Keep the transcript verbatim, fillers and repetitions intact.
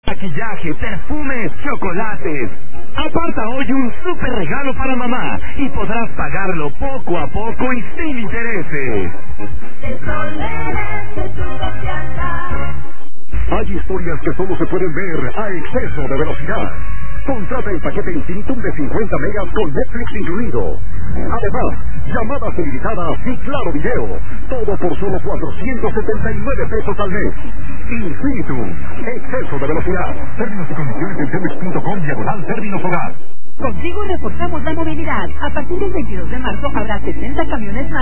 Maquillaje, perfumes, chocolates. Aparta hoy un súper regalo para mamá y podrás pagarlo poco a poco y sin intereses. Hay historias que solo se pueden ver a exceso de velocidad. Contrata el paquete Infinitum de cincuenta megas con Netflix incluido. Además, llamadas ilimitadas y claro video. Todo por solo cuatrocientos setenta y nueve pesos al mes. Infinitum, exceso de velocidad. Términos y condiciones en cemex punto com diagonal términos hogar. Contigo reforzamos la movilidad. A partir del veintidós de marzo habrá sesenta camiones más